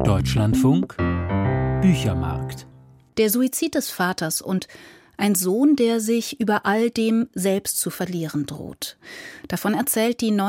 Deutschlandfunk Büchermarkt. Der Suizid des Vaters und ein Sohn, der sich über all dem selbst zu verlieren droht. Davon erzählt die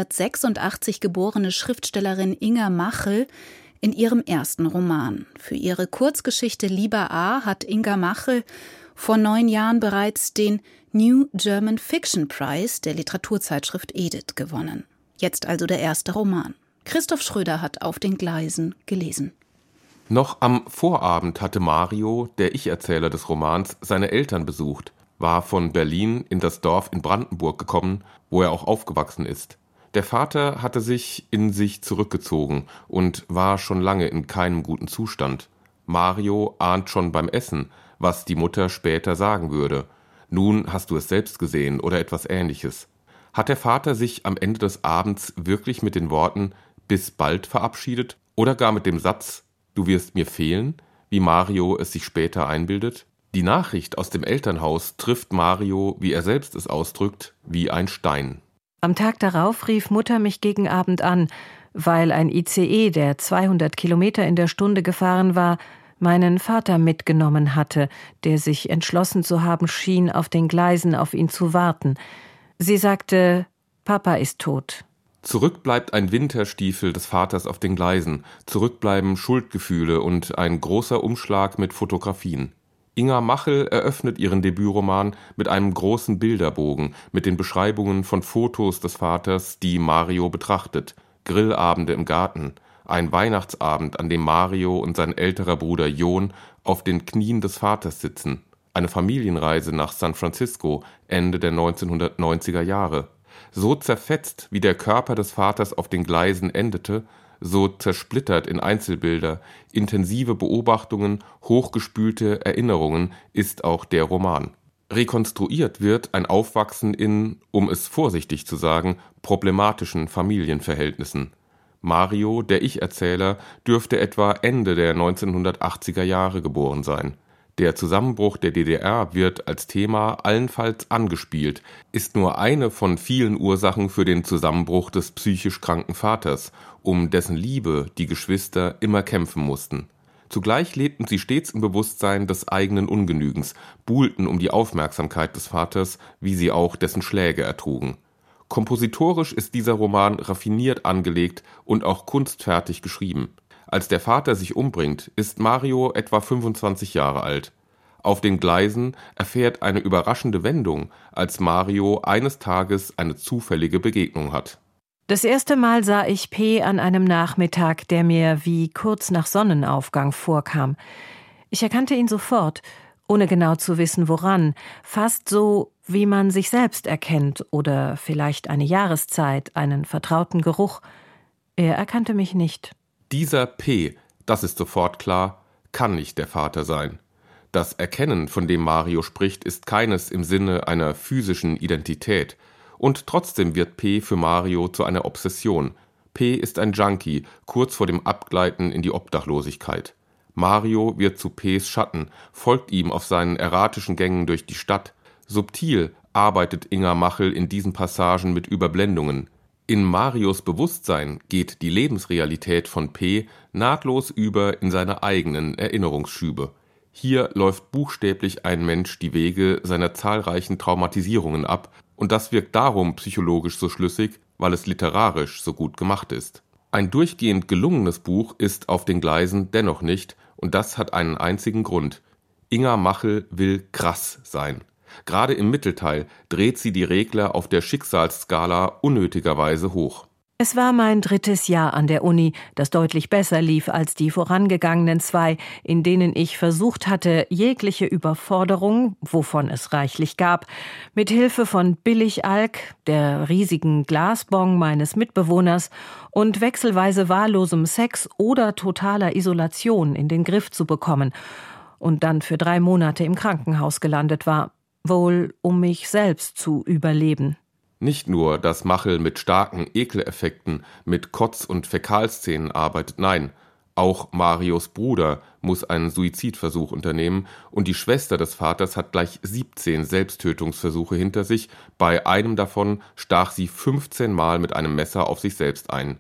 1986 geborene Schriftstellerin Inga Machel in ihrem ersten Roman. Für ihre Kurzgeschichte Lieber A. hat Inga Machel vor 9 Jahren bereits den New German Fiction Prize der Literaturzeitschrift Edith gewonnen. Jetzt also der erste Roman. Christoph Schröder hat Auf den Gleisen gelesen. Noch am Vorabend hatte Mario, der Ich-Erzähler des Romans, seine Eltern besucht, war von Berlin in das Dorf in Brandenburg gekommen, wo er auch aufgewachsen ist. Der Vater hatte sich in sich zurückgezogen und war schon lange in keinem guten Zustand. Mario ahnt schon beim Essen, was die Mutter später sagen würde. Nun hast du es selbst gesehen oder etwas Ähnliches. Hat der Vater sich am Ende des Abends wirklich mit den Worten »Bis bald« verabschiedet oder gar mit dem Satz »Du wirst mir fehlen«, wie Mario es sich später einbildet? Die Nachricht aus dem Elternhaus trifft Mario, wie er selbst es ausdrückt, wie ein Stein. Am Tag darauf rief Mutter mich gegen Abend an, weil ein ICE, der 200 Kilometer in der Stunde gefahren war, meinen Vater mitgenommen hatte, der sich entschlossen zu haben schien, auf den Gleisen auf ihn zu warten. Sie sagte, Papa ist tot. Zurück bleibt ein Winterstiefel des Vaters auf den Gleisen, zurückbleiben Schuldgefühle und ein großer Umschlag mit Fotografien. Inga Machel eröffnet ihren Debütroman mit einem großen Bilderbogen, mit den Beschreibungen von Fotos des Vaters, die Mario betrachtet, Grillabende im Garten, ein Weihnachtsabend, an dem Mario und sein älterer Bruder Jon auf den Knien des Vaters sitzen, eine Familienreise nach San Francisco Ende der 1990er Jahre. So zerfetzt, wie der Körper des Vaters auf den Gleisen endete, so zersplittert in Einzelbilder, intensive Beobachtungen, hochgespülte Erinnerungen ist auch der Roman. Rekonstruiert wird ein Aufwachsen in, um es vorsichtig zu sagen, problematischen Familienverhältnissen. Mario, der Ich-Erzähler, dürfte etwa Ende der 1980er Jahre geboren sein. Der Zusammenbruch der DDR wird als Thema allenfalls angespielt, ist nur eine von vielen Ursachen für den Zusammenbruch des psychisch kranken Vaters, um dessen Liebe die Geschwister immer kämpfen mussten. Zugleich lebten sie stets im Bewusstsein des eigenen Ungenügens, buhlten um die Aufmerksamkeit des Vaters, wie sie auch dessen Schläge ertrugen. Kompositorisch ist dieser Roman raffiniert angelegt und auch kunstfertig geschrieben. Als der Vater sich umbringt, ist Mario etwa 25 Jahre alt. Auf den Gleisen erfährt eine überraschende Wendung, als Mario eines Tages eine zufällige Begegnung hat. Das erste Mal sah ich P. an einem Nachmittag, der mir wie kurz nach Sonnenaufgang vorkam. Ich erkannte ihn sofort, ohne genau zu wissen woran, fast so, wie man sich selbst erkennt oder vielleicht eine Jahreszeit, einen vertrauten Geruch. Er erkannte mich nicht. Dieser P., das ist sofort klar, kann nicht der Vater sein. Das Erkennen, von dem Mario spricht, ist keines im Sinne einer physischen Identität. Und trotzdem wird P. für Mario zu einer Obsession. P. ist ein Junkie, kurz vor dem Abgleiten in die Obdachlosigkeit. Mario wird zu P.s Schatten, folgt ihm auf seinen erratischen Gängen durch die Stadt. Subtil arbeitet Inga Machel in diesen Passagen mit Überblendungen. In Marios Bewusstsein geht die Lebensrealität von P. nahtlos über in seine eigenen Erinnerungsschübe. Hier läuft buchstäblich ein Mensch die Wege seiner zahlreichen Traumatisierungen ab, und das wirkt darum psychologisch so schlüssig, weil es literarisch so gut gemacht ist. Ein durchgehend gelungenes Buch ist Auf den Gleisen dennoch nicht, und das hat einen einzigen Grund. Inga Machel will krass sein. Gerade im Mittelteil dreht sie die Regler auf der Schicksalsskala unnötigerweise hoch. Es war mein 3. Jahr an der Uni, das deutlich besser lief als die vorangegangenen 2, in denen ich versucht hatte, jegliche Überforderung, wovon es reichlich gab, mit Hilfe von Billigalk, der riesigen Glasbong meines Mitbewohners und wechselweise wahllosem Sex oder totaler Isolation in den Griff zu bekommen und dann für 3 Monate im Krankenhaus gelandet war, wohl um mich selbst zu überleben. Nicht nur, dass Machel mit starken Ekeleffekten, mit Kotz- und Fäkalszenen arbeitet, nein, auch Marios Bruder muss einen Suizidversuch unternehmen und die Schwester des Vaters hat gleich 17 Selbsttötungsversuche hinter sich, bei einem davon stach sie 15 Mal mit einem Messer auf sich selbst ein.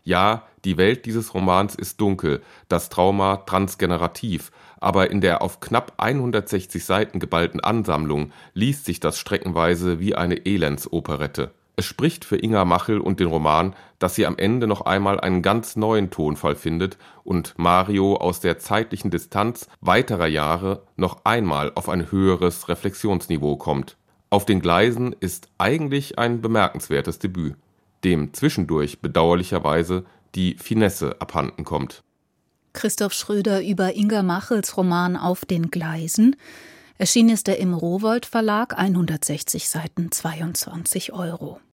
Ja, die Welt dieses Romans ist dunkel, das Trauma transgenerativ, aber in der auf knapp 160 Seiten geballten Ansammlung liest sich das streckenweise wie eine Elendsoperette. Es spricht für Inger Machel und den Roman, dass sie am Ende noch einmal einen ganz neuen Tonfall findet und Mario aus der zeitlichen Distanz weiterer Jahre noch einmal auf ein höheres Reflexionsniveau kommt. Auf den Gleisen ist eigentlich ein bemerkenswertes Debüt, dem zwischendurch bedauerlicherweise die Finesse abhanden kommt. Christoph Schröder über Inger Machels Roman Auf den Gleisen. Erschienen ist er im Rowohlt Verlag, 160 Seiten, 22 €.